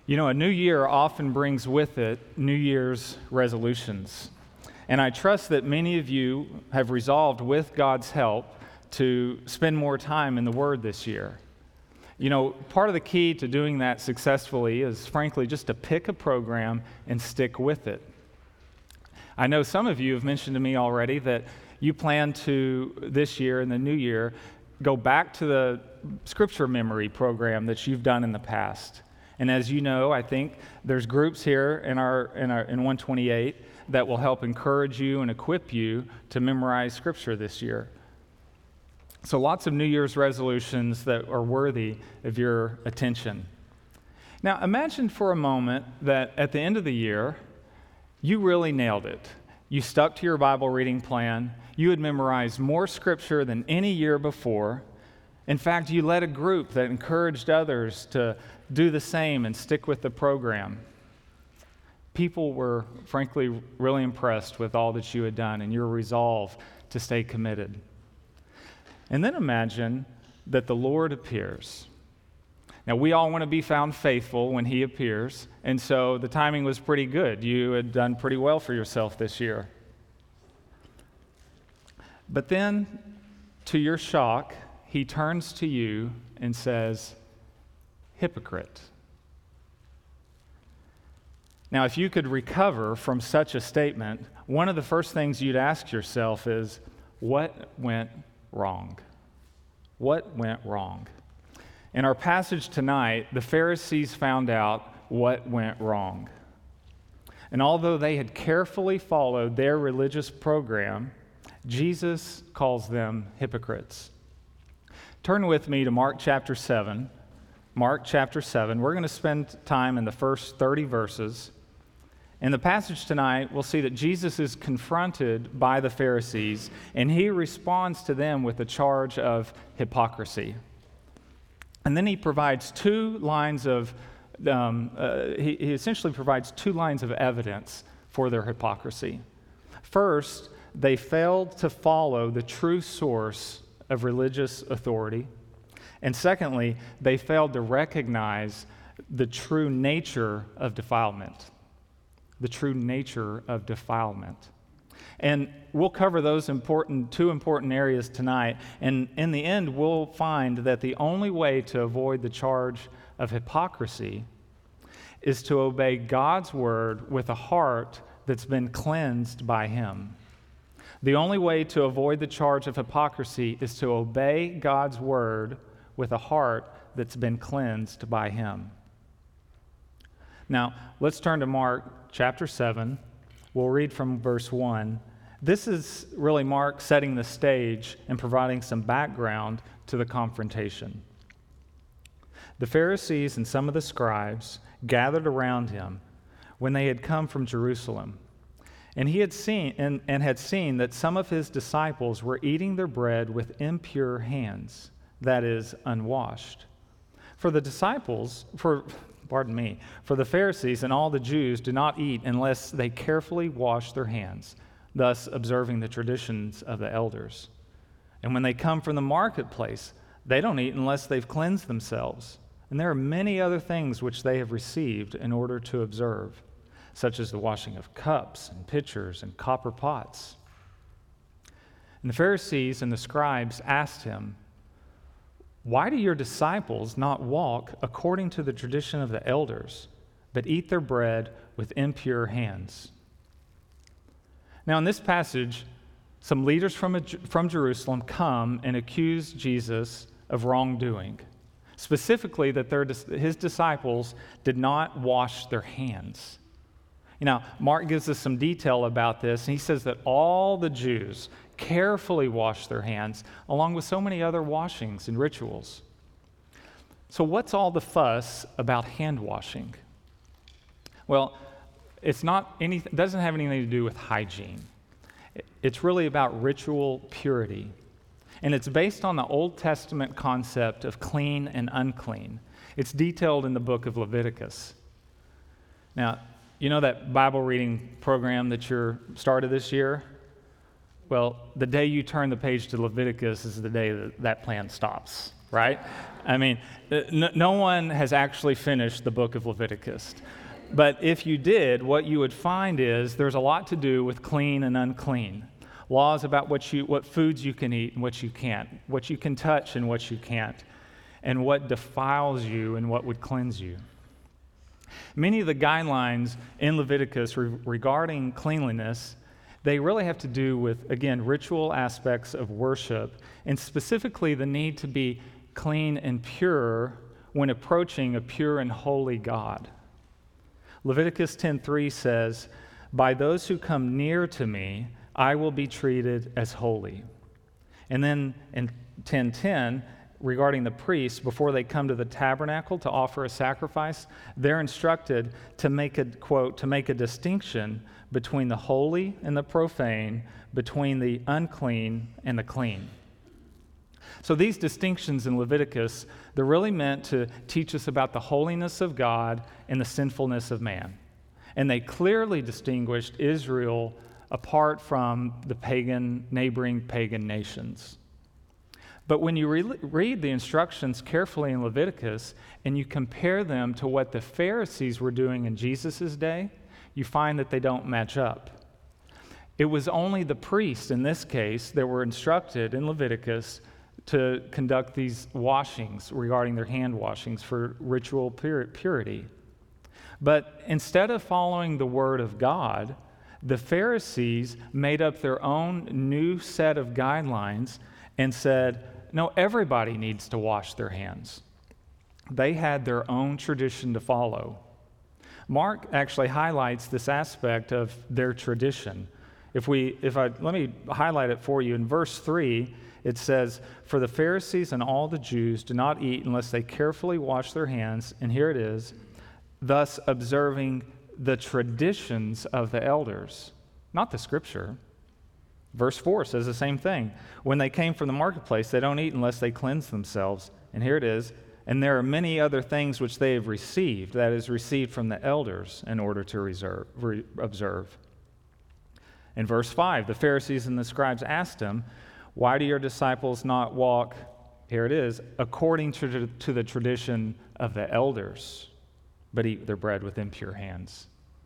You know, a new year often brings with it New Year's resolutions. And I trust that many of you have resolved, with God's help, to spend more time in the Word this year. You know, part of the key to doing that successfully is, frankly, just to pick a program and stick with it. I know some of you have mentioned to me already that you plan to, this year, in the new year, go back to the scripture memory program that you've done in the past. And as you know, I think there's groups here in 128 that will help encourage you and equip you to memorize scripture this year. So lots of New Year's resolutions that are worthy of your attention. Now imagine for a moment that at the end of the year, you really nailed it. You stuck to your Bible reading plan. You had memorized more scripture than any year before. In fact, you led a group that encouraged others to do the same and stick with the program. People were, frankly, really impressed with all that you had done and your resolve to stay committed. And then imagine that the Lord appears. Now, we all want to be found faithful when He appears, and so the timing was pretty good. You had done pretty well for yourself this year. But then, to your shock, He turns to you and says, "Hypocrite." Now, if you could recover from such a statement, one of the first things you'd ask yourself is, what went wrong? What went wrong? In our passage tonight, the Pharisees found out what went wrong. And although they had carefully followed their religious program, Jesus calls them hypocrites. Turn with me to Mark chapter 7. Mark chapter 7. We're going to spend time in the first 30 verses. In the passage tonight, we'll see that Jesus is confronted by the Pharisees, and He responds to them with a charge of hypocrisy. And then He provides two lines of, he essentially provides two lines of evidence for their hypocrisy. First, they failed to follow the true source of religious authority. And secondly, they failed to recognize the true nature of defilement. The true nature of defilement. And we'll cover those two important areas tonight. And in the end, we'll find that the only way to avoid the charge of hypocrisy is to obey God's word with a heart that's been cleansed by Him. The only way to avoid the charge of hypocrisy is to obey God's word with a heart that's been cleansed by Him. Now, let's turn to Mark chapter 7. We'll read from verse 1. This is really Mark setting the stage and providing some background to the confrontation. The Pharisees and some of the scribes gathered around Him when they had come from Jerusalem. And he had seen that some of His disciples were eating their bread with impure hands, that is, unwashed. For the Pharisees and all the Jews do not eat unless they carefully wash their hands, thus observing the traditions of the elders. And when they come from the marketplace, they don't eat unless they've cleansed themselves. And there are many other things which they have received in order to observe, such as the washing of cups and pitchers and copper pots. And the Pharisees and the scribes asked Him, "Why do your disciples not walk according to the tradition of the elders, but eat their bread with impure hands?" Now, in this passage, some leaders from Jerusalem come and accuse Jesus of wrongdoing, specifically that His disciples did not wash their hands. You know, Mark gives us some detail about this, and he says that all the Jews carefully wash their hands, along with so many other washings and rituals. So what's all the fuss about hand washing? Well, it doesn't have anything to do with hygiene. It's really about ritual purity. And it's based on the Old Testament concept of clean and unclean. It's detailed in the book of Leviticus. Now, you know that Bible reading program that you started this year? Well, the day you turn the page to Leviticus is the day that plan stops. right? I mean, no one has actually finished the book of Leviticus. But if you did, what you would find is there's a lot to do with clean and unclean. Laws about what foods you can eat and what you can't, what you can touch and what you can't, and what defiles you and what would cleanse you. Many of the guidelines in Leviticus regarding cleanliness, they really have to do with, again, ritual aspects of worship, and specifically the need to be clean and pure when approaching a pure and holy God. Leviticus 10:3 says, "By those who come near to me, I will be treated as holy." And then in 10:10, regarding the priests, before they come to the tabernacle to offer a sacrifice, they're instructed to make a, quote, to make a distinction between the holy and the profane, between the unclean and the clean. So these distinctions in Leviticus, they're really meant to teach us about the holiness of God and the sinfulness of man. And they clearly distinguished Israel apart from the neighboring pagan nations. But when you read the instructions carefully in Leviticus and you compare them to what the Pharisees were doing in Jesus' day, you find that they don't match up. It was only the priests in this case that were instructed in Leviticus to conduct these washings regarding their hand washings for ritual purity. But instead of following the word of God, the Pharisees made up their own new set of guidelines and said, no, everybody needs to wash their hands. They had their own tradition to follow. Mark actually highlights this aspect of their tradition. Let me highlight it for you. In verse 3, it says, "For the Pharisees and all the Jews do not eat unless they carefully wash their hands," and here it is, "thus observing the traditions of the elders," not the scripture. Verse 4 says the same thing. "When they came from the marketplace, they don't eat unless they cleanse themselves." And here it is, "And there are many other things which they have received," that is, received from the elders in order to observe. In verse 5, the Pharisees and the scribes asked him, "Why do your disciples not walk," here it is, "according to the tradition of the elders, but eat their bread with impure hands?"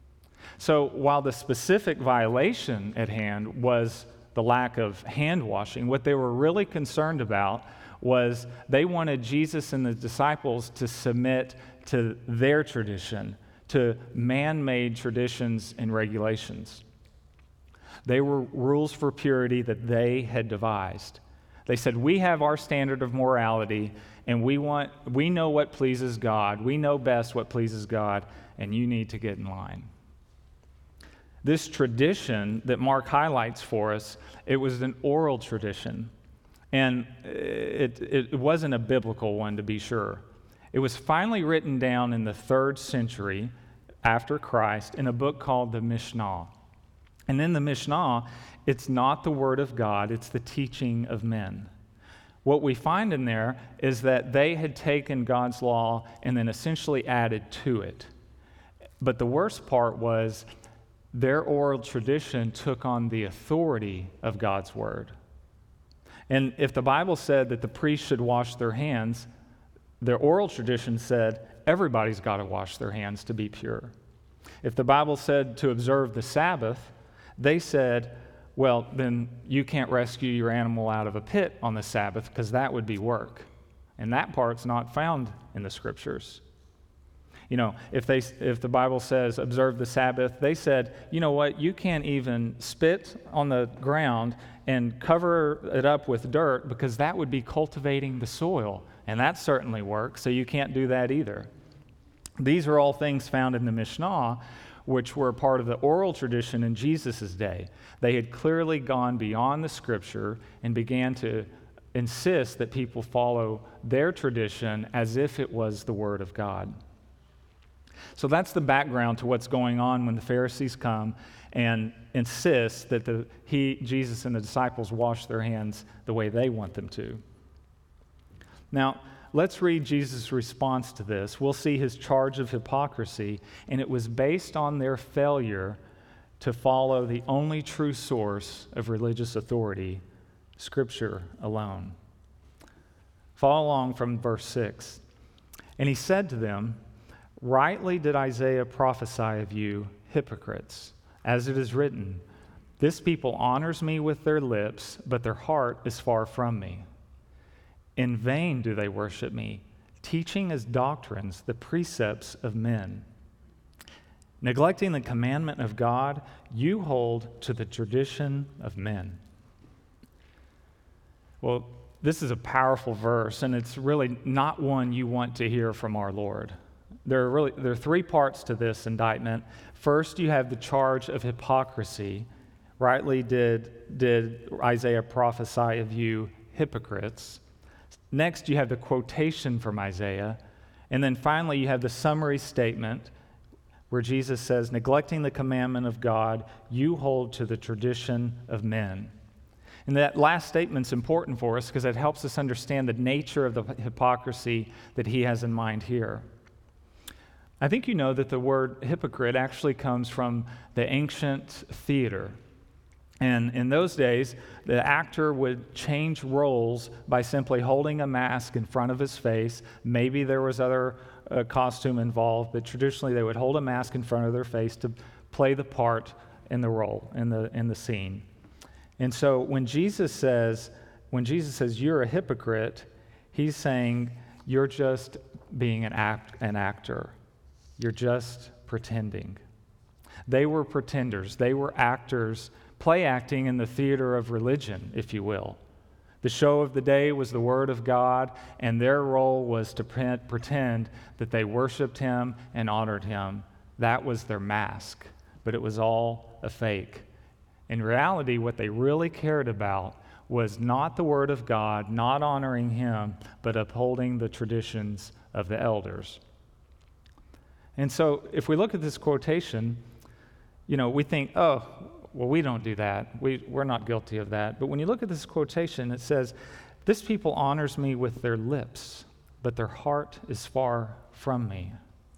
So while the specific violation at hand was the lack of hand washing, what they were really concerned about was they wanted Jesus and the disciples to submit to their tradition, to man-made traditions and regulations. They were rules for purity that they had devised. They said, we have our standard of morality, and we know what pleases God. We know best what pleases God, and you need to get in line. This tradition that Mark highlights for us, it was an oral tradition, and it wasn't a biblical one, to be sure. It was finally written down in the 3rd century after Christ in a book called the Mishnah. And in the Mishnah, it's not the word of God, it's the teaching of men. What we find in there is that they had taken God's law and then essentially added to it. But the worst part was their oral tradition took on the authority of God's word. And if the Bible said that the priests should wash their hands, their oral tradition said everybody's got to wash their hands to be pure. If the Bible said to observe the Sabbath, they said, well, then you can't rescue your animal out of a pit on the Sabbath because that would be work. And that part's not found in the scriptures. You know, if the Bible says observe the Sabbath, they said, you know what, you can't even spit on the ground and cover it up with dirt because that would be cultivating the soil. And that certainly works, so you can't do that either. These are all things found in the Mishnah, which were part of the oral tradition in Jesus' day. They had clearly gone beyond the scripture and began to insist that people follow their tradition as if it was the word of God. So that's the background to what's going on when the Pharisees come and insist that Jesus and the disciples wash their hands the way they want them to. Now, let's read Jesus' response to this. We'll see his charge of hypocrisy, and it was based on their failure to follow the only true source of religious authority, Scripture alone. Follow along from verse 6. And he said to them, "Rightly did Isaiah prophesy of you, hypocrites, as it is written, 'This people honors me with their lips, but their heart is far from me. In vain do they worship me, teaching as doctrines the precepts of men. Neglecting the commandment of God, you hold to the tradition of men.'" Well, this is a powerful verse, and it's really not one you want to hear from our Lord. There are three parts to this indictment. First, you have the charge of hypocrisy. Rightly did Isaiah prophesy of you, hypocrites. Next, you have the quotation from Isaiah. And then finally, you have the summary statement where Jesus says, "Neglecting the commandment of God, you hold to the tradition of men." And that last statement's important for us because it helps us understand the nature of the hypocrisy that he has in mind here. I think you know that the word hypocrite actually comes from the ancient theater. And in those days, the actor would change roles by simply holding a mask in front of his face. Maybe there was other costume involved, but traditionally they would hold a mask in front of their face to play the part in the role, in the scene. And so when Jesus says you're a hypocrite, he's saying you're just being an actor. You're just pretending. They were pretenders. They were actors, play acting in the theater of religion, if you will. The show of the day was the Word of God, and their role was to pretend that they worshiped Him and honored Him. That was their mask, but it was all a fake. In reality, what they really cared about was not the Word of God, not honoring Him, but upholding the traditions of the elders. And so if we look at this quotation, we think, oh, well, we don't do that. We're not guilty of that. But when you look at this quotation, it says, "This people honors me with their lips, but their heart is far from me."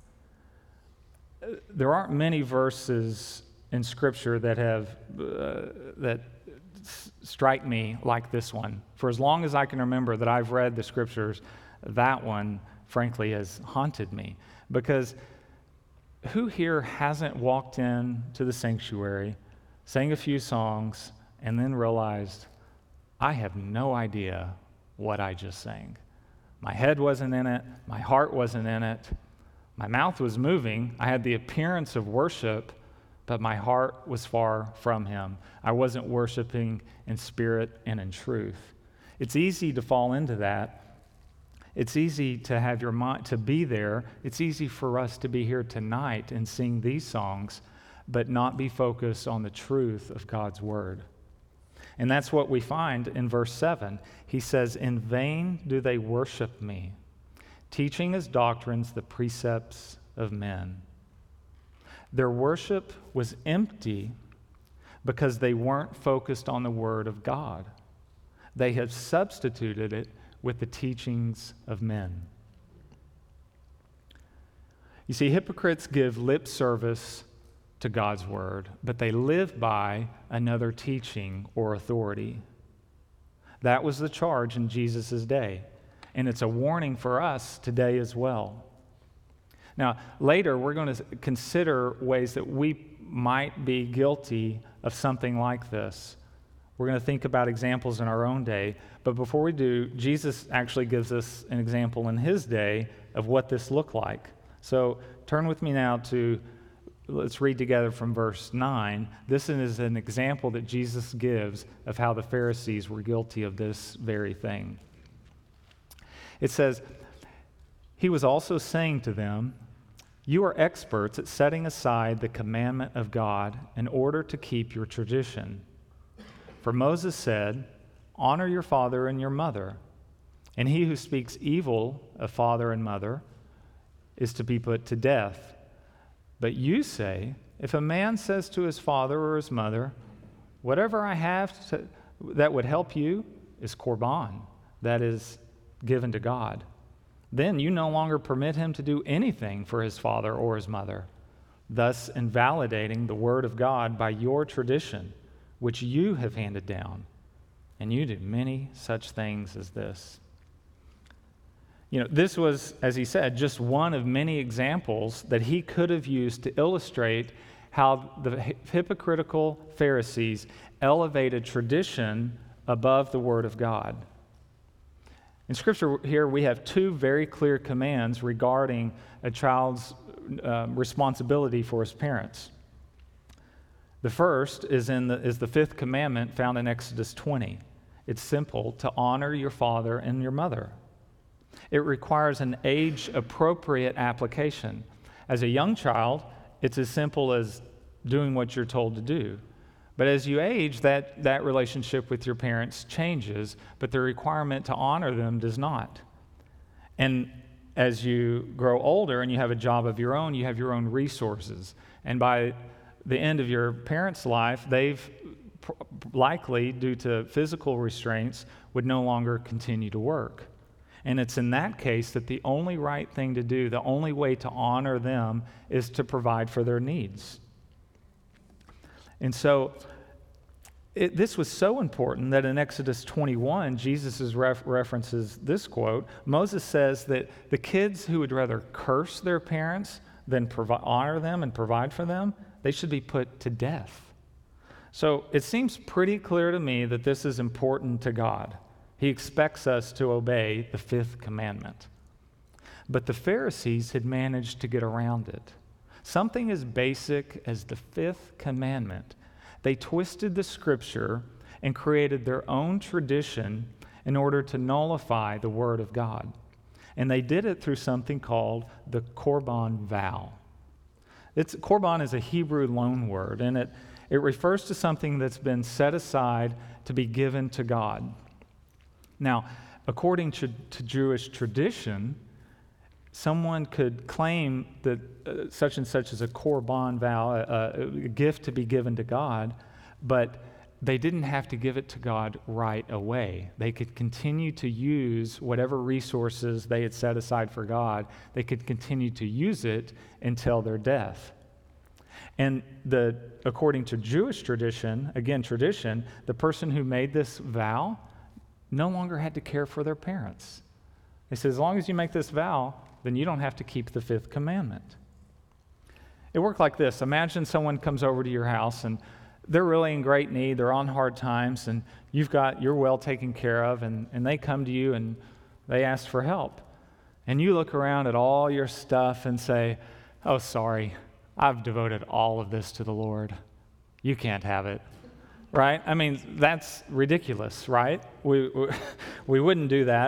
There aren't many verses in Scripture that strike me like this one. For as long as I can remember that I've read the Scriptures, that one, frankly, has haunted me. Because who here hasn't walked into the sanctuary, sang a few songs, and then realized, I have no idea what I just sang. My head wasn't in it. My heart wasn't in it. My mouth was moving. I had the appearance of worship, but my heart was far from Him. I wasn't worshiping in spirit and in truth. It's easy to fall into that. It's easy to have your mind to be there. It's easy for us to be here tonight and sing these songs, but not be focused on the truth of God's Word. And that's what we find in verse 7. He says, "In vain do they worship me, teaching as doctrines the precepts of men." Their worship was empty because they weren't focused on the Word of God. They have substituted it with the teachings of men. You see, hypocrites give lip service to God's Word, but they live by another teaching or authority. That was the charge in Jesus' day, and it's a warning for us today as well. Now, later we're going to consider ways that we might be guilty of something like this. We're going to think about examples in our own day, but before we do, Jesus actually gives us an example in His day of what this looked like. So turn with me now to, let's read together from verse 9. This is an example that Jesus gives of how the Pharisees were guilty of this very thing. It says, "He was also saying to them, 'You are experts at setting aside the commandment of God in order to keep your tradition. For Moses said, honor your father and your mother, and he who speaks evil of father and mother is to be put to death. But you say, if a man says to his father or his mother, whatever I have that would help you is korban, that is given to God. Then you no longer permit him to do anything for his father or his mother, thus invalidating the word of God by your tradition, which you have handed down. And you do many such things as this.'" This was, as he said, just one of many examples that he could have used to illustrate how the hypocritical Pharisees elevated tradition above the Word of God. In Scripture here, we have two very clear commands regarding a child's responsibility for his parents. The first is the fifth commandment found in Exodus 20. It's simple: to honor your father and your mother. It requires an age-appropriate application. As a young child, it's as simple as doing what you're told to do. But as you age, that relationship with your parents changes, but the requirement to honor them does not. And as you grow older and you have a job of your own, you have your own resources. And by the end of your parents' life, they've likely, due to physical restraints, would no longer continue to work. And it's in that case that the only right thing to do, the only way to honor them, is to provide for their needs. And so this was so important that in Exodus 21, Jesus references this quote. Moses says that the kids who would rather curse their parents than honor them and provide for them, they should be put to death. So it seems pretty clear to me that this is important to God. He expects us to obey the fifth commandment. But the Pharisees had managed to get around it. Something as basic as the fifth commandment. They twisted the Scripture and created their own tradition in order to nullify the Word of God. And they did it through something called the Korban vow. Korban is a Hebrew loan word, and it refers to something that's been set aside to be given to God. Now, according to Jewish tradition, someone could claim that such and such is a korban vow, a gift to be given to God, but they didn't have to give it to God right away. They could continue to use whatever resources they had set aside for God. They could continue to use it until their death. And according to Jewish tradition, the person who made this vow no longer had to care for their parents. They said, as long as you make this vow, then you don't have to keep the fifth commandment. It worked like this. Imagine someone comes over to your house and they're really in great need, they're on hard times, and you're well taken care of, and they come to you and they ask for help. And you look around at all your stuff and say, oh, sorry, I've devoted all of this to the Lord. You can't have it. Right? I mean, that's ridiculous, right? We wouldn't do that,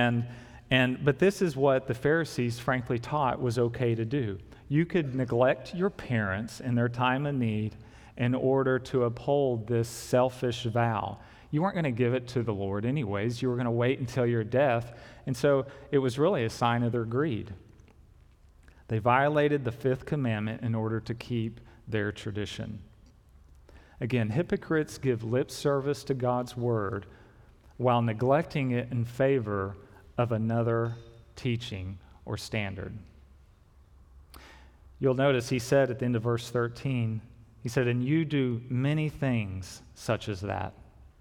but this is what the Pharisees frankly taught was okay to do. You could neglect your parents in their time of need in order to uphold this selfish vow. You weren't going to give it to the Lord anyways. You were going to wait until your death, and so it was really a sign of their greed. They violated the fifth commandment in order to keep their tradition. Again, hypocrites give lip service to God's word while neglecting it in favor of another teaching or standard. You'll notice he said at the end of verse 13, he said, and you do many things such as that.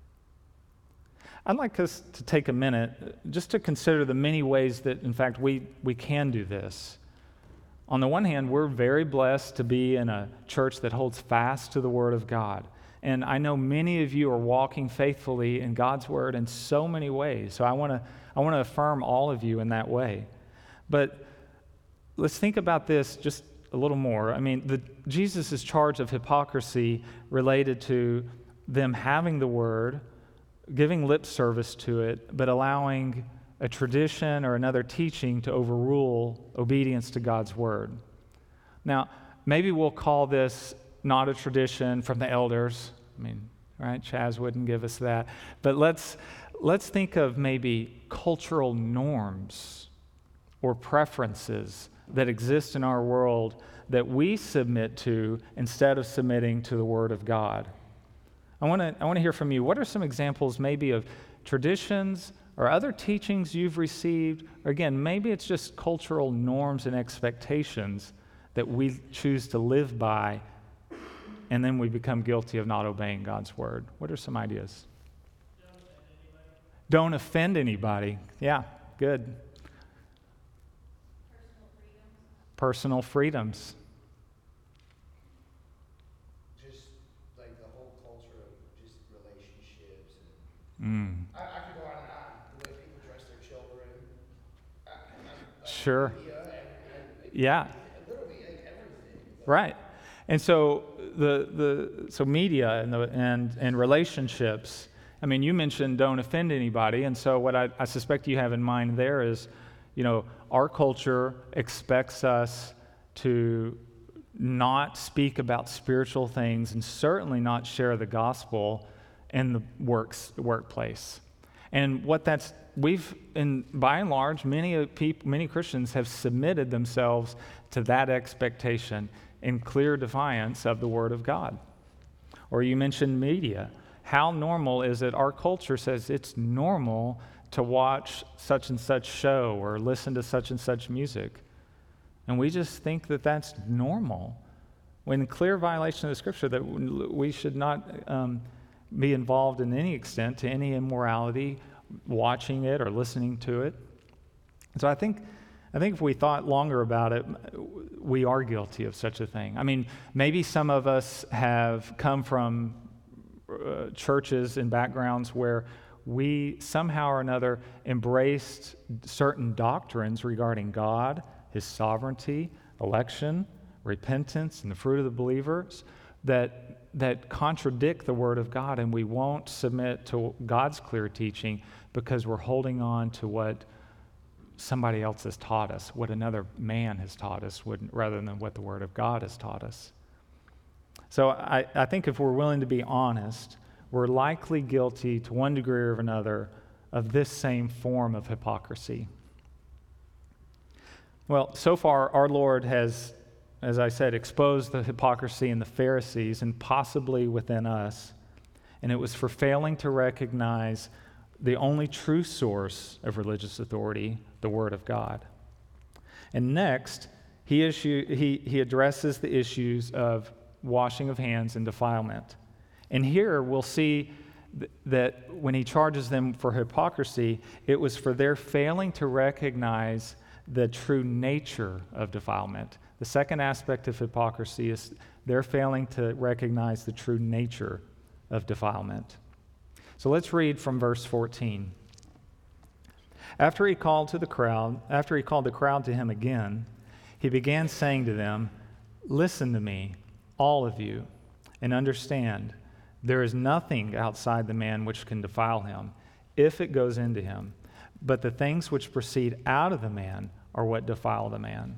I'd like us to take a minute just to consider the many ways that, in fact, we can do this. On the one hand, we're very blessed to be in a church that holds fast to the Word of God. And I know many of you are walking faithfully in God's Word in so many ways. So I want to affirm all of you in that way. But let's think about this just a little more. I mean, Jesus' charge of hypocrisy related to them having the Word, giving lip service to it, but allowing a tradition or another teaching to overrule obedience to God's Word. Now, maybe we'll call this not a tradition from the elders. I mean, right? Chaz wouldn't give us that. But let's think of maybe cultural norms or preferences that exist in our world that we submit to instead of submitting to the Word of God. I want to hear from you. What are some examples maybe of traditions or other teachings you've received? Or again, maybe it's just cultural norms and expectations that we choose to live by, and then we become guilty of not obeying God's word. What are some ideas? Don't offend anybody. Yeah, good. personal freedoms. Just like the whole culture of just relationships. And I could go on and on. The way people dress their children. Sure. Media and Yeah. literally like everything. Right. And so so media and relationships. I mean, you mentioned don't offend anybody, and so what I suspect you have in mind there is, our culture expects us to not speak about spiritual things and certainly not share the gospel in the workplace. And by and large, many Christians have submitted themselves to that expectation in clear defiance of the Word of God. Or you mentioned media. How normal is it? Our culture says it's normal to watch such and such show or listen to such and such music. And we just think that that's normal, when in clear violation of the Scripture that we should not be involved in any extent to any immorality, watching it or listening to it. So I think if we thought longer about it, we are guilty of such a thing. I mean, maybe some of us have come from churches and backgrounds where we somehow or another embraced certain doctrines regarding God, His sovereignty, election, repentance, and the fruit of the believers that contradict the Word of God, and we won't submit to God's clear teaching because we're holding on to what somebody else has taught us, what another man has taught us, rather than what the Word of God has taught us. So I think if we're willing to be honest, we're likely guilty to one degree or another of this same form of hypocrisy. Well, so far our Lord has, as I said, exposed the hypocrisy in the Pharisees and possibly within us. And it was for failing to recognize the only true source of religious authority, the Word of God. And next, he addresses the issues of washing of hands and defilement. And here we'll see that when he charges them for hypocrisy, it was for their failing to recognize the true nature of defilement. The second aspect of hypocrisy is they're failing to recognize the true nature of defilement. So let's read from verse 14. After he called the crowd to him again, he began saying to them, "Listen to me, all of you, and understand, there is nothing outside the man which can defile him, if it goes into him. But the things which proceed out of the man are what defile the man."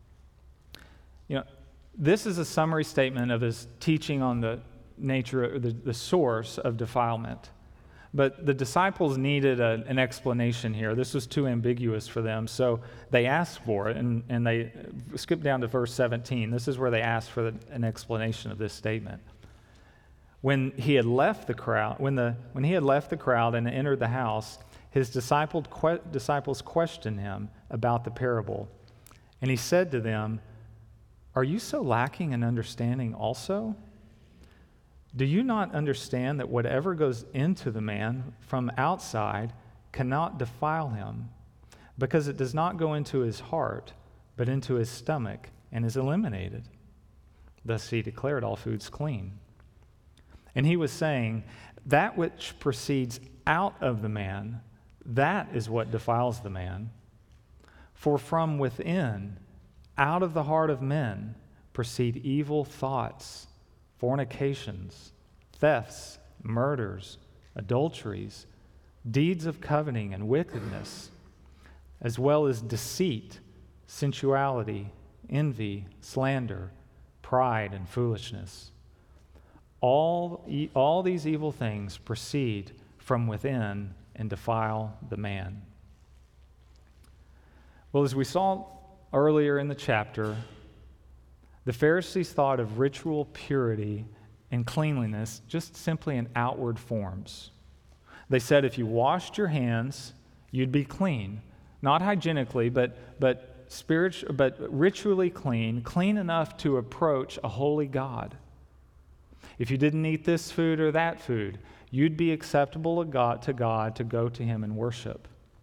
This is a summary statement of his teaching on the nature, the source of defilement. But the disciples needed an explanation here. This was too ambiguous for them, so they asked for it, and they skip down to verse 17. This is where they asked for an explanation of this statement. When he had left the crowd, when he had left the crowd and entered the house, his disciples questioned him about the parable. And he said to them, "Are you so lacking in understanding also? Do you not understand that whatever goes into the man from outside cannot defile him, because it does not go into his heart, but into his stomach, and is eliminated?" Thus he declared all foods clean. And he was saying, that which proceeds out of the man, that is what defiles the man. For from within, out of the heart of men, proceed evil thoughts, fornications, thefts, murders, adulteries, deeds of coveting and wickedness, as well as deceit, sensuality, envy, slander, pride, and foolishness. All these evil things proceed from within and defile the man. Well, as we saw earlier in the chapter, the Pharisees thought of ritual purity and cleanliness just simply in outward forms. They said if you washed your hands, you'd be clean. Not hygienically, but ritually clean enough to approach a holy God. If you didn't eat this food or that food, you'd be acceptable to God to go to Him and worship.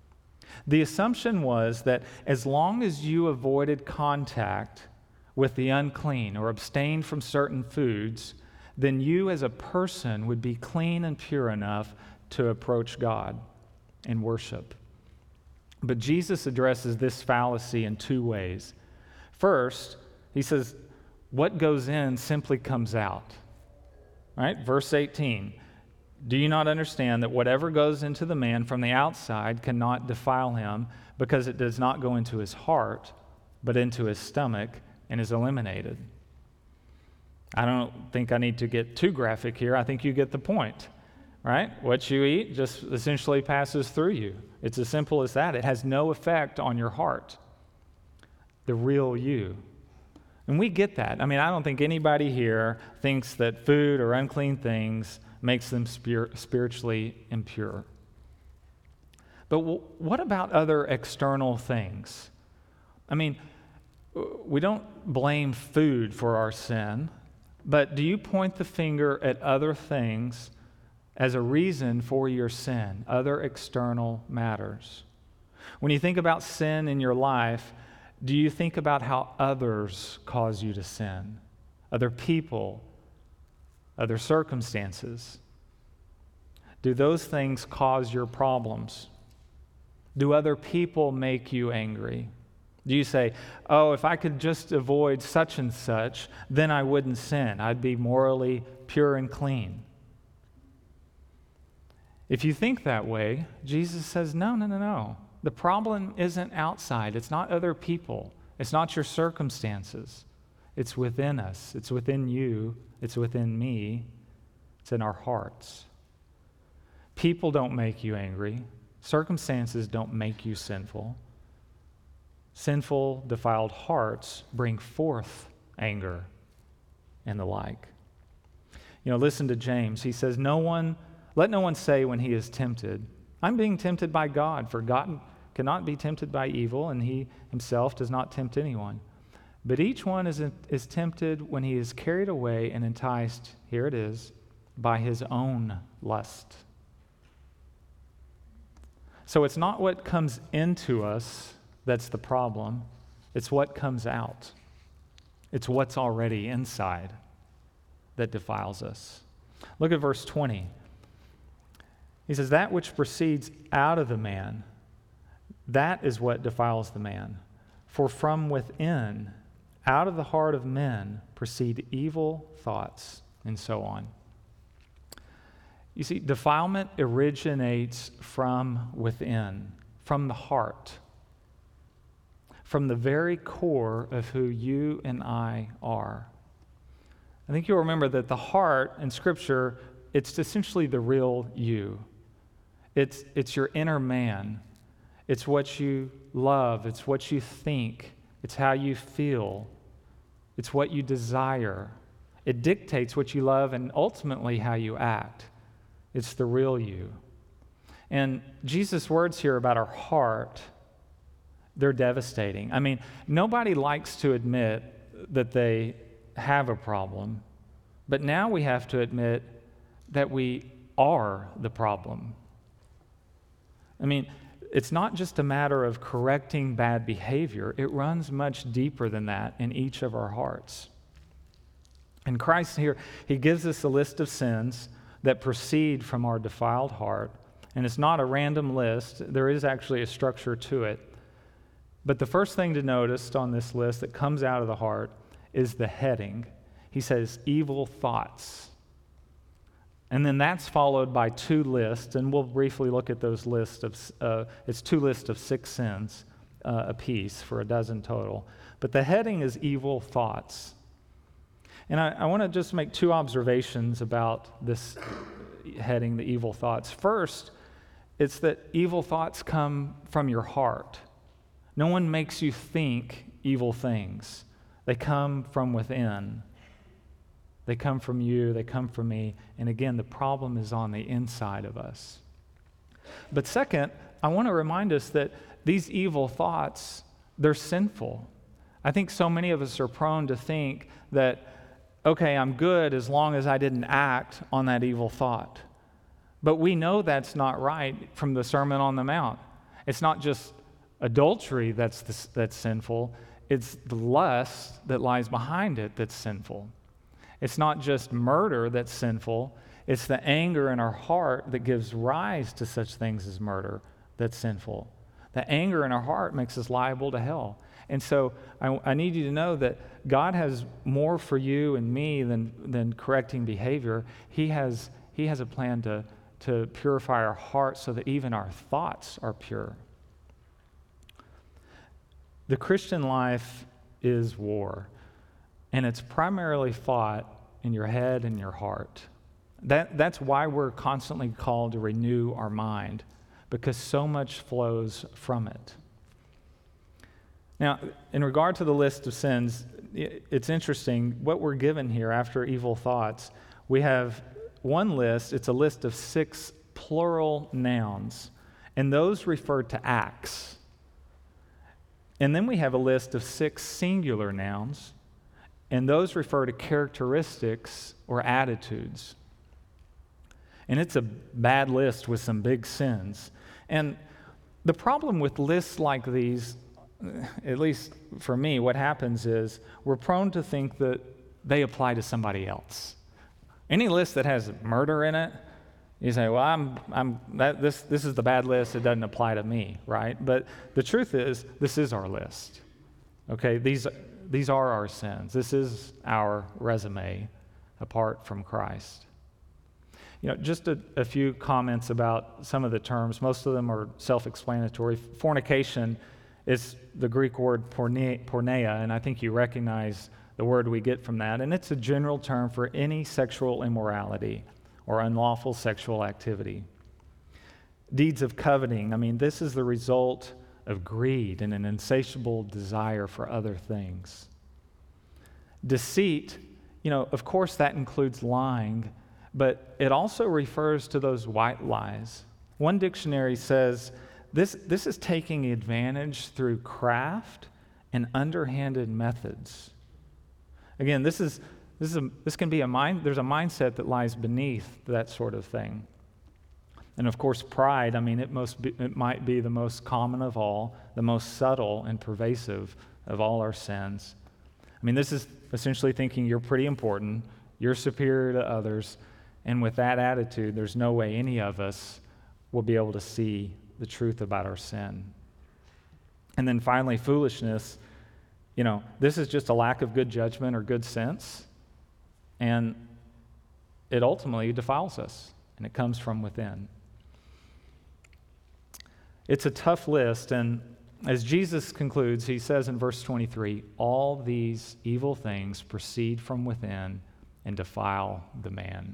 The assumption was that as long as you avoided contact with the unclean or abstained from certain foods, then you as a person would be clean and pure enough to approach God and worship. But Jesus addresses this fallacy in two ways. First, he says, what goes in simply comes out. Right? Verse 18, do you not understand that whatever goes into the man from the outside cannot defile him, because it does not go into his heart, but into his stomach and is eliminated? I don't think I need to get too graphic here. I think you get the point, right? What you eat just essentially passes through you. It's as simple as that. It has no effect on your heart, the real you. And we get that. I mean, I don't think anybody here thinks that food or unclean things makes them spiritually impure. But what about other external things? I mean, we don't blame food for our sin, but do you point the finger at other things as a reason for your sin, other external matters? When you think about sin in your life, do you think about how others cause you to sin? Other people, other circumstances? Do those things cause your problems? Do other people make you angry? Do you say, oh, if I could just avoid such and such, then I wouldn't sin. I'd be morally pure and clean. If you think that way, Jesus says, no. The problem isn't outside. It's not other people. It's not your circumstances. It's within us. It's within you. It's within me. It's in our hearts. People don't make you angry. Circumstances don't make you sinful. Sinful, defiled hearts bring forth anger and the like. Listen to James. He says, let no one say when he is tempted, I'm being tempted by God, for God cannot be tempted by evil, and he himself does not tempt anyone. But each one is tempted when he is carried away and enticed, here it is, by his own lust. So it's not what comes into us that's the problem. It's what comes out. It's what's already inside that defiles us. Look at verse 20. He says, that which proceeds out of the man, that is what defiles the man. For from within, out of the heart of men, proceed evil thoughts, and so on. You see, defilement originates from within, from the heart, from the very core of who you and I are. I think you'll remember that the heart in Scripture, it's essentially the real you. It's your inner man. It's what you love. It's what you think. It's how you feel. It's what you desire. It dictates what you love and ultimately how you act. It's the real you. And Jesus' words here about our heart, they're devastating. I mean, nobody likes to admit that they have a problem, but now we have to admit that we are the problem. I mean, it's not just a matter of correcting bad behavior. It runs much deeper than that in each of our hearts. And Christ here, he gives us a list of sins that proceed from our defiled heart. And it's not a random list. There is actually a structure to it. But the first thing to notice on this list that comes out of the heart is the heading. He says, evil thoughts. And then that's followed by two lists, and we'll briefly look at those lists it's two lists of 6 sins apiece for a dozen total. But the heading is evil thoughts. And I want to just make 2 observations about this heading, the evil thoughts. First, it's that evil thoughts come from your heart. No one makes you think evil things. They come from within. They come from you, they come from me, and again, the problem is on the inside of us. But second, I want to remind us that these evil thoughts, they're sinful. I think so many of us are prone to think that, okay, I'm good as long as I didn't act on that evil thought. But we know that's not right from the Sermon on the Mount. It's not just adultery that's sinful. It's the lust that lies behind it that's sinful. It's not just murder that's sinful. It's the anger in our heart that gives rise to such things as murder that's sinful. The anger in our heart makes us liable to hell. And so I need you to know that God has more for you and me than correcting behavior. He has a plan to purify our hearts so that even our thoughts are pure. The Christian life is war, and it's primarily fought in your head and your heart. That's why we're constantly called to renew our mind, because so much flows from it. Now, in regard to the list of sins, it's interesting. What we're given here after evil thoughts, we have one list. It's a list of 6 plural nouns, and those refer to acts. And then we have a list of 6 singular nouns, and those refer to characteristics or attitudes. And it's a bad list with some big sins. And the problem with lists like these, at least for me, what happens is we're prone to think that they apply to somebody else. Any list that has murder in it, you say, well, this is the bad list, it doesn't apply to me, right? But the truth is, this is our list. Okay, these are our sins. This is our resume apart from Christ. Just a few comments about some of the terms. Most of them are self-explanatory. Fornication is the Greek word porneia, and I think you recognize the word we get from that. And it's a general term for any sexual immorality or unlawful sexual activity. Deeds of coveting, this is the result of greed and an insatiable desire for other things. Deceit, of course that includes lying, but it also refers to those white lies. One dictionary says this is taking advantage through craft and underhanded methods. Again, this can be there's a mindset that lies beneath that sort of thing. And of course, pride, it might be the most common of all, the most subtle and pervasive of all our sins. This is essentially thinking you're pretty important, you're superior to others, and with that attitude, there's no way any of us will be able to see the truth about our sin. And then finally, foolishness. This is just a lack of good judgment or good sense, and it ultimately defiles us, and it comes from within. It's a tough list, and as Jesus concludes, he says in verse 23, all these evil things proceed from within and defile the man.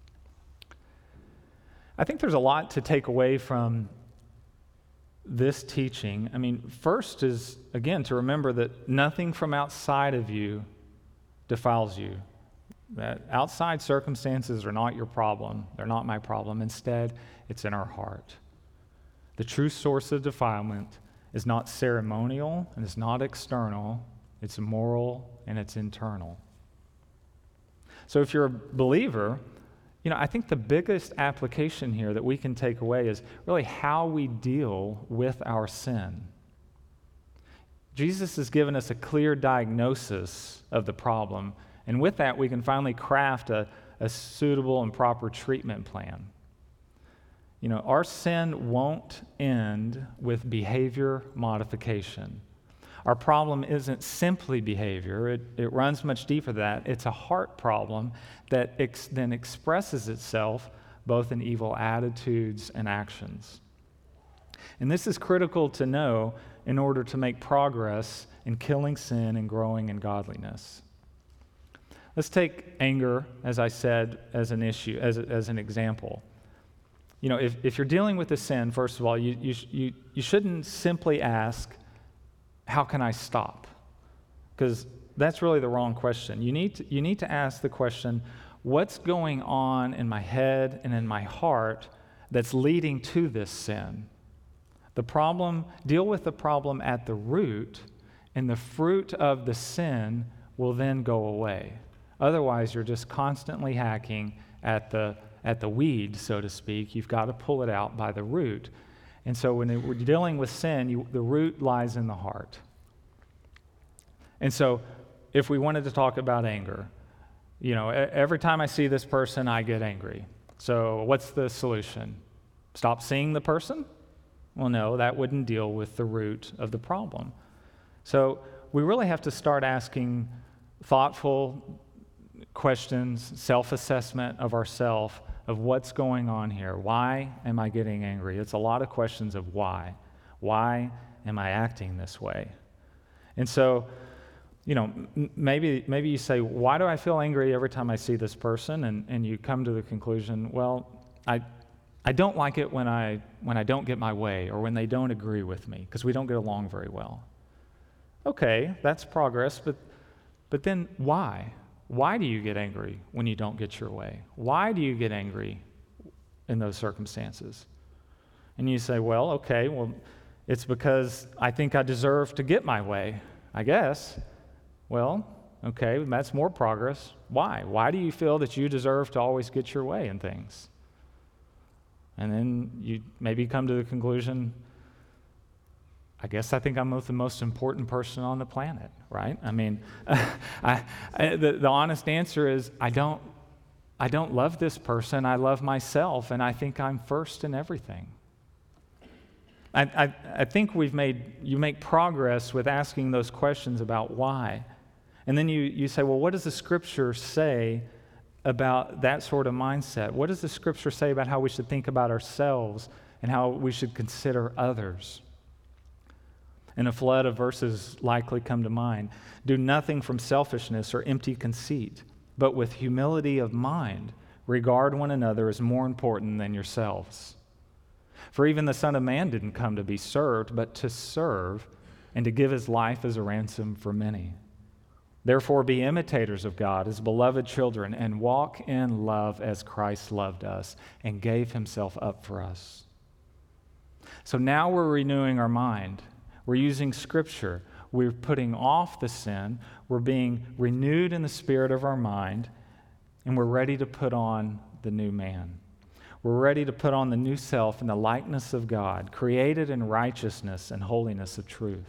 I think there's a lot to take away from this teaching. First is, again, to remember that nothing from outside of you defiles you. That outside circumstances are not your problem. They're not my problem. Instead, it's in our heart. The true source of defilement is not ceremonial and it's not external. It's moral and it's internal. So if you're a believer, I think the biggest application here that we can take away is really how we deal with our sin. Jesus has given us a clear diagnosis of the problem, and with that we can finally craft a suitable and proper treatment plan. Our sin won't end with behavior modification. Our problem isn't simply behavior. It runs much deeper than that. It's a heart problem that then expresses itself both in evil attitudes and actions. And this is critical to know in order to make progress in killing sin and growing in godliness. Let's take anger, as I said, as an issue, as an example. If you're dealing with a sin, first of all, you shouldn't simply ask, how can I stop? Because that's really the wrong question. You need to ask the question, what's going on in my head and in my heart that's leading to this sin? Deal with the problem at the root, and the fruit of the sin will then go away. Otherwise, you're just constantly hacking at the weed, so to speak. You've got to pull it out by the root. And so when we're dealing with sin, the root lies in the heart. And so if we wanted to talk about anger, every time I see this person, I get angry. So what's the solution? Stop seeing the person? Well, no, that wouldn't deal with the root of the problem. So we really have to start asking thoughtful questions, self-assessment of ourselves, of what's going on here. Why am I getting angry? It's a lot of questions of why. Why am I acting this way? And so, maybe you say, why do I feel angry every time I see this person? And you come to the conclusion, well, I don't like it when I don't get my way or when they don't agree with me because we don't get along very well. Okay, that's progress, but then why? Why do you get angry when you don't get your way? Why do you get angry in those circumstances? And you say, well, it's because I think I deserve to get my way, I guess. Well, okay, that's more progress. Why? Why do you feel that you deserve to always get your way in things? And then you maybe come to the conclusion, I guess I think I'm the most important person on the planet, right? I mean, the honest answer is I don't love this person. I love myself, and I think I'm first in everything. I think you make progress with asking those questions about why. And then you say, well, what does the Scripture say about that sort of mindset? What does the Scripture say about how we should think about ourselves and how we should consider others? And a flood of verses likely come to mind. Do nothing from selfishness or empty conceit, but with humility of mind, regard one another as more important than yourselves. For even the Son of Man didn't come to be served, but to serve and to give his life as a ransom for many. Therefore, be imitators of God as beloved children and walk in love as Christ loved us and gave himself up for us. So now we're renewing our mind. We're using Scripture. We're putting off the sin. We're being renewed in the spirit of our mind, and we're ready to put on the new man. We're ready to put on the new self in the likeness of God, created in righteousness and holiness of truth.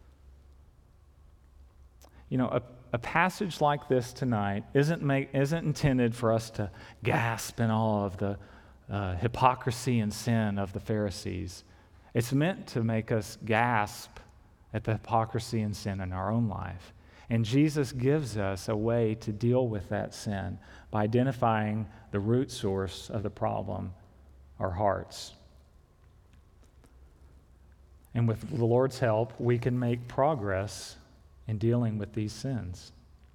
A passage like this tonight isn't intended for us to gasp in awe of the hypocrisy and sin of the Pharisees. It's meant to make us gasp at the hypocrisy and sin in our own life. And Jesus gives us a way to deal with that sin by identifying the root source of the problem, our hearts. And with the Lord's help, we can make progress in dealing with these sins.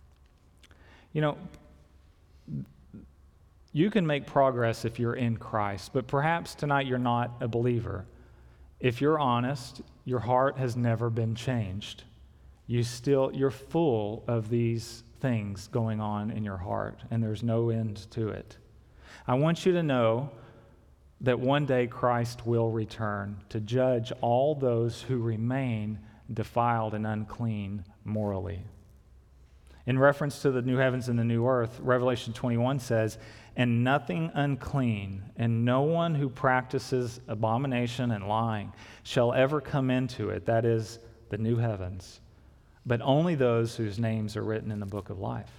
You can make progress if you're in Christ, but perhaps tonight you're not a believer. If you're honest, your heart has never been changed. You're full of these things going on in your heart, and there's no end to it. I want you to know that one day Christ will return to judge all those who remain defiled and unclean morally. In reference to the new heavens and the new earth, Revelation 21 says, "And nothing unclean, and no one who practices abomination and lying shall ever come into it," that is, the new heavens, "but only those whose names are written in the book of life."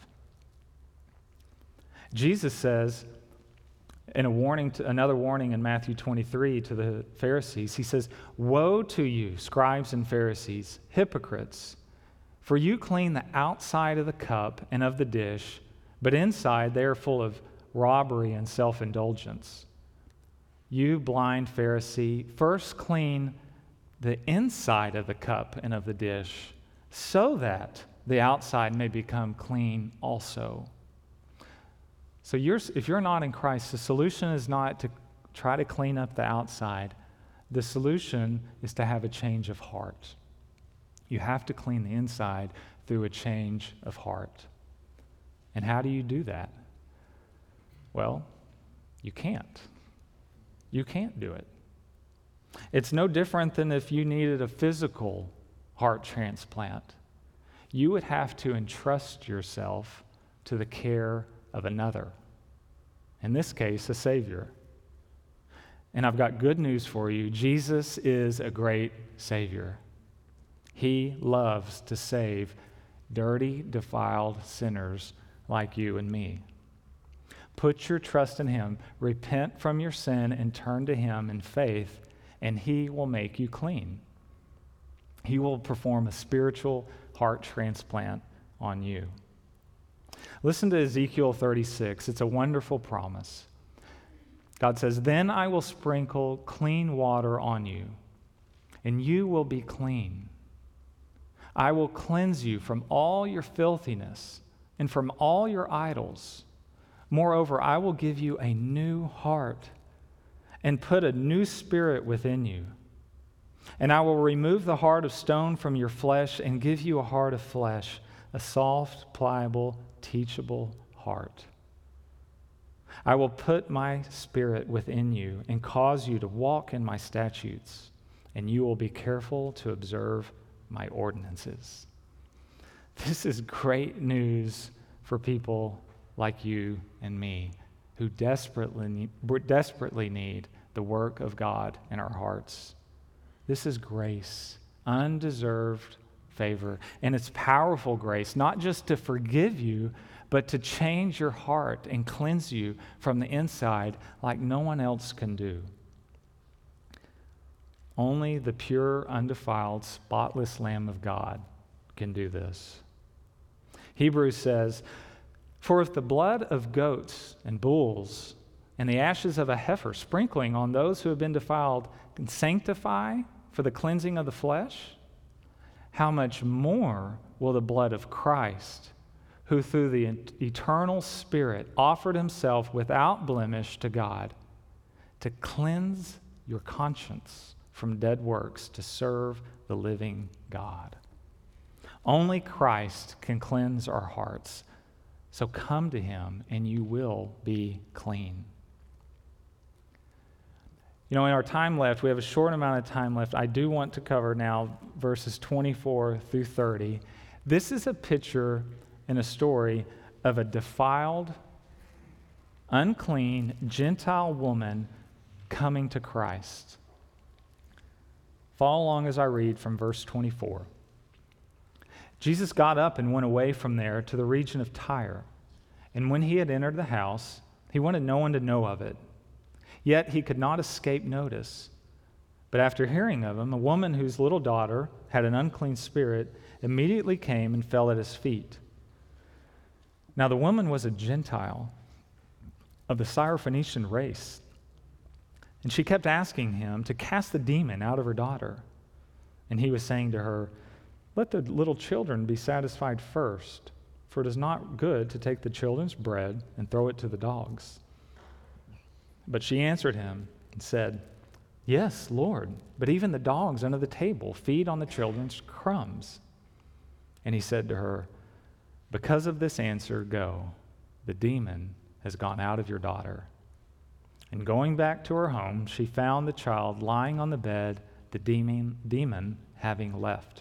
Jesus says, in another warning in Matthew 23 to the Pharisees, he says, "Woe to you, scribes and Pharisees, hypocrites! For you clean the outside of the cup and of the dish, but inside they are full of robbery and self-indulgence. You blind Pharisee, first clean the inside of the cup and of the dish, so that the outside may become clean also." So if you're not in Christ, the solution is not to try to clean up the outside. The solution is to have a change of heart. You have to clean the inside through a change of heart. And how do you do that? Well, you can't. You can't do it. It's no different than if you needed a physical heart transplant. You would have to entrust yourself to the care of another, in this case, a Savior. And I've got good news for you. Jesus is a great Savior. He loves to save dirty, defiled sinners like you and me. Put your trust in Him. Repent from your sin and turn to Him in faith, and He will make you clean. He will perform a spiritual heart transplant on you. Listen to Ezekiel 36. It's a wonderful promise. God says, "Then I will sprinkle clean water on you, and you will be clean. I will cleanse you from all your filthiness and from all your idols. Moreover, I will give you a new heart and put a new spirit within you. And I will remove the heart of stone from your flesh and give you a heart of flesh, a soft, pliable, teachable heart. I will put my spirit within you and cause you to walk in my statutes, and you will be careful to observe my ordinances." This is great news for people like you and me who desperately need the work of God in our hearts. This is grace, undeserved favor, and it's powerful grace, not just to forgive you, but to change your heart and cleanse you from the inside like no one else can do. Only the pure, undefiled, spotless Lamb of God can do this. Hebrews says, "For if the blood of goats and bulls and the ashes of a heifer sprinkling on those who have been defiled can sanctify for the cleansing of the flesh, how much more will the blood of Christ, who through the eternal Spirit offered himself without blemish to God, to cleanse your conscience from dead works to serve the living God." Only Christ can cleanse our hearts. So come to Him and you will be clean. You know, in our time left, we have a short amount of time left. I do want to cover now verses 24 through 30. This is a picture and a story of a defiled, unclean, Gentile woman coming to Christ. Follow along as I read from verse 24. Jesus got up and went away from there to the region of Tyre. And when he had entered the house, he wanted no one to know of it. Yet he could not escape notice. But after hearing of him, a woman whose little daughter had an unclean spirit immediately came and fell at his feet. Now the woman was a Gentile of the Syrophoenician race, and she kept asking him to cast the demon out of her daughter. And he was saying to her, "Let the little children be satisfied first, for it is not good to take the children's bread and throw it to the dogs." But she answered him and said, "Yes, Lord, but even the dogs under the table feed on the children's crumbs." And he said to her, "Because of this answer, go. The demon has gone out of your daughter." And going back to her home, she found the child lying on the bed, the demon having left.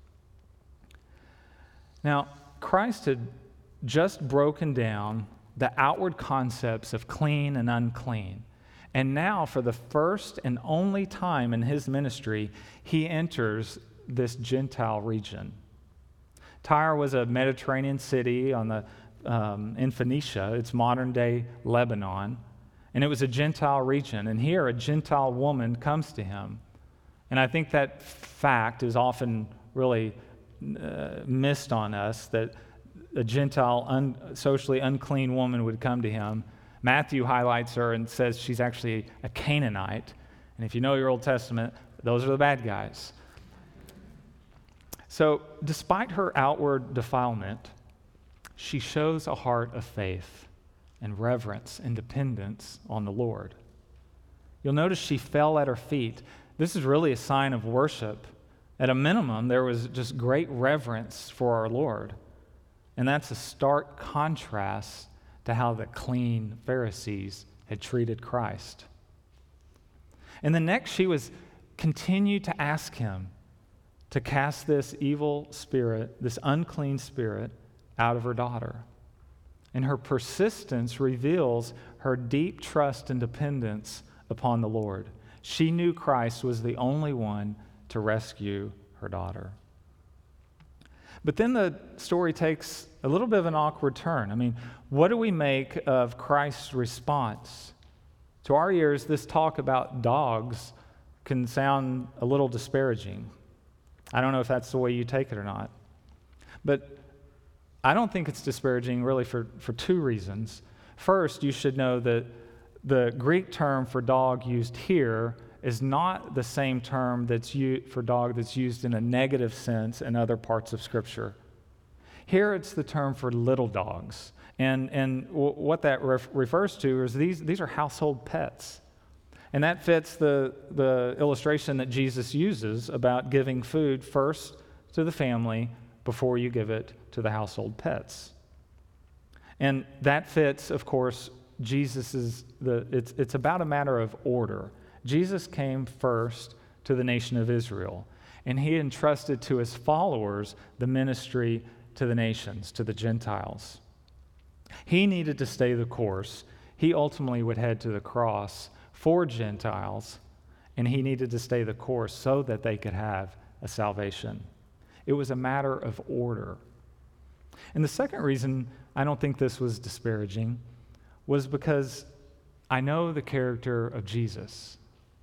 Now, Christ had just broken down the outward concepts of clean and unclean. And now, for the first and only time in his ministry, he enters this Gentile region. Tyre was a Mediterranean city in Phoenicia. It's modern-day Lebanon. And it was a Gentile region. And here, a Gentile woman comes to him. And I think that fact is often really missed on us, that a Gentile, socially unclean woman would come to him. Matthew highlights her and says she's actually a Canaanite. And if you know your Old Testament, those are the bad guys. So despite her outward defilement, she shows a heart of faith and reverence and dependence on the Lord. You'll notice she fell at her feet. This is really a sign of worship. At a minimum, there was just great reverence for our Lord. And that's a stark contrast to how the clean Pharisees had treated Christ. And then next, she was continued to ask him to cast this evil spirit, this unclean spirit, out of her daughter. And her persistence reveals her deep trust and dependence upon the Lord. She knew Christ was the only one to rescue her daughter. But then the story takes a little bit of an awkward turn. I mean, what do we make of Christ's response? To our ears, this talk about dogs can sound a little disparaging. I don't know if that's the way you take it or not. But I don't think it's disparaging really for two reasons. First, you should know that the Greek term for dog used here is not the same term for dog that's used in a negative sense in other parts of Scripture. Here it's the term for little dogs. And what that refers to is these are household pets. And that fits the illustration that Jesus uses about giving food first to the family before you give it to the household pets. And that fits, of course, it's about a matter of order. Jesus came first to the nation of Israel, and he entrusted to his followers the ministry to the nations, to the Gentiles. He needed to stay the course. He ultimately would head to the cross for Gentiles, and he needed to stay the course so that they could have a salvation. It was a matter of order. And the second reason I don't think this was disparaging was because I know the character of Jesus.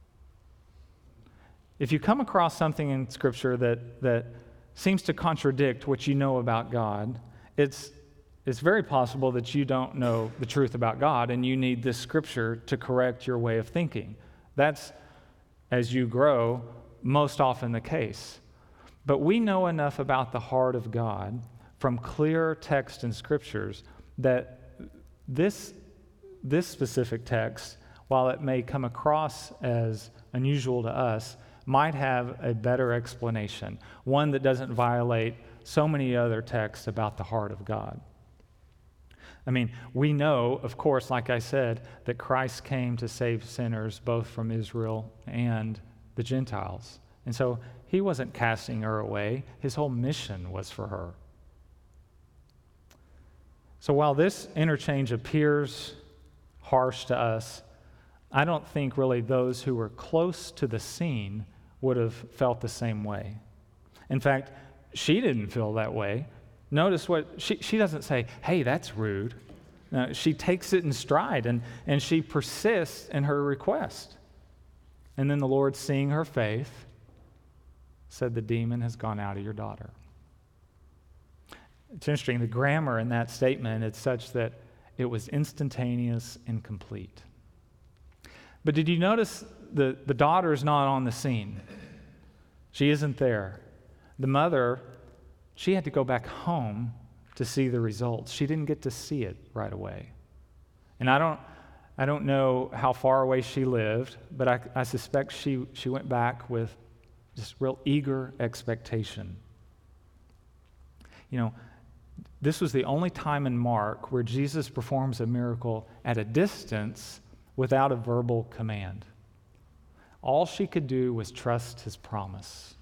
If you come across something in Scripture that seems to contradict what you know about God, it's very possible that you don't know the truth about God and you need this Scripture to correct your way of thinking. That's, as you grow, most often the case. But we know enough about the heart of God from clear text and Scriptures that this specific text, while it may come across as unusual to us, might have a better explanation, one that doesn't violate so many other texts about the heart of God. I mean, we know, of course, like I said, that Christ came to save sinners both from Israel and the Gentiles. And so he wasn't casting her away. His whole mission was for her. So while this interchange appears harsh to us, I don't think really those who were close to the scene would have felt the same way. In fact, she didn't feel that way. Notice what she doesn't say, hey, that's rude. No, she takes it in stride and she persists in her request. And then the Lord, seeing her faith, said, the demon has gone out of your daughter. It's interesting, the grammar in that statement, it's such that it was instantaneous and complete. But did you notice the daughter is not on the scene? She isn't there. The mother, she had to go back home to see the results. She didn't get to see it right away. And I don't know how far away she lived, but I suspect she went back with just real eager expectation. You know, this was the only time in Mark where Jesus performs a miracle at a distance without a verbal command. All she could do was trust his promise.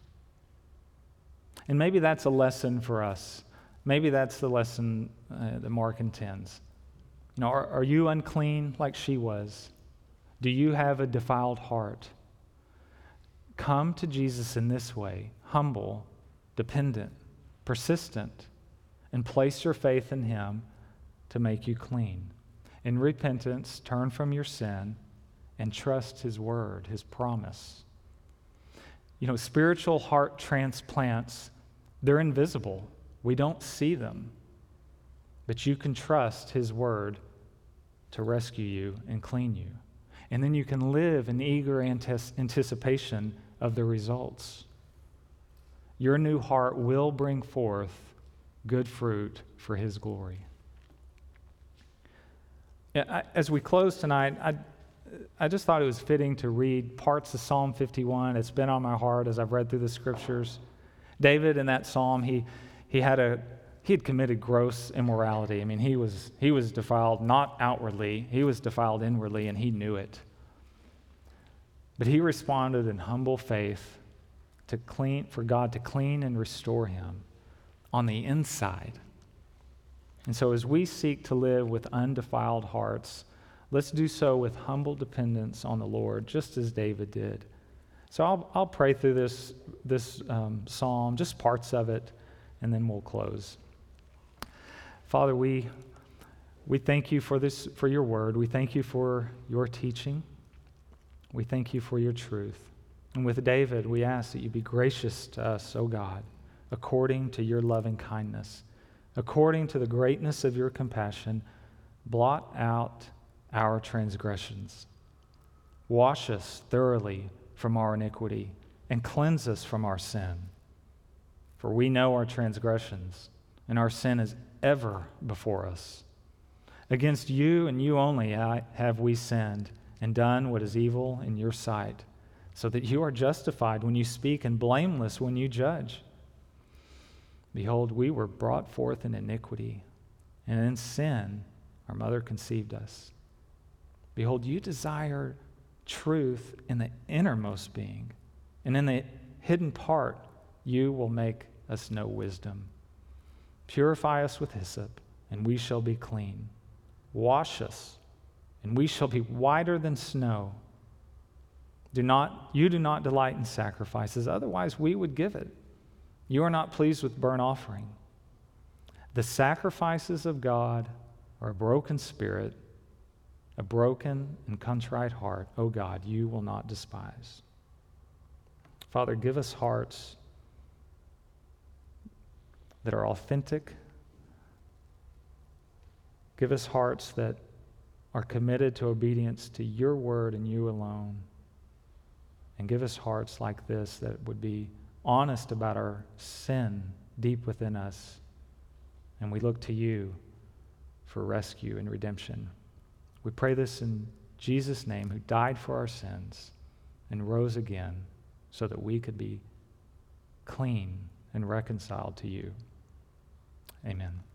And maybe that's a lesson for us. Maybe that's the lesson that Mark intends. You know, are you unclean like she was? Do you have a defiled heart? Come to Jesus in this way, humble, dependent, persistent, and place your faith in him to make you clean. In repentance, turn from your sin and trust his word, his promise. You know, spiritual heart transplants, they're invisible. We don't see them. But you can trust his word to rescue you and clean you. And then you can live in eager anticipation of the results. Your new heart will bring forth good fruit for his glory. As we close tonight, I just thought it was fitting to read parts of Psalm 51. It's been on my heart as I've read through the scriptures. David, in that psalm, he had committed gross immorality. I mean, he was defiled not outwardly, he was defiled inwardly, and he knew it. But he responded in humble faith for God to clean and restore him on the inside. And so as we seek to live with undefiled hearts, Let's do so with humble dependence on the Lord, just as David did. So I'll pray through this psalm, just parts of it, and then we'll close. Father, we thank you for your word. We thank you for your teaching. We thank you for your truth. And with David, we ask that you be gracious to us, O God, according to your loving kindness, according to the greatness of your compassion. Blot out our transgressions. Wash us thoroughly from our iniquity and cleanse us from our sin. For we know our transgressions, and our sin is ever before us. Against you and you only have we sinned and done what is evil in your sight, so that you are justified when you speak and blameless when you judge. Behold, we were brought forth in iniquity, and in sin our mother conceived us. Behold, you desire truth in the innermost being, and in the hidden part you will make us know wisdom. Purify us with hyssop, and we shall be clean. Wash us, and we shall be whiter than snow. You do not delight in sacrifices, otherwise we would give it. You are not pleased with burnt offering. The sacrifices of God are a broken spirit, a broken and contrite heart. O God, you will not despise. Father, give us hearts that are authentic. Give us hearts that are committed to obedience to your word and you alone. And give us hearts like this that would be honest about our sin deep within us. And we look to you for rescue and redemption. We pray this in Jesus' name, who died for our sins and rose again so that we could be clean and reconciled to you. Amen.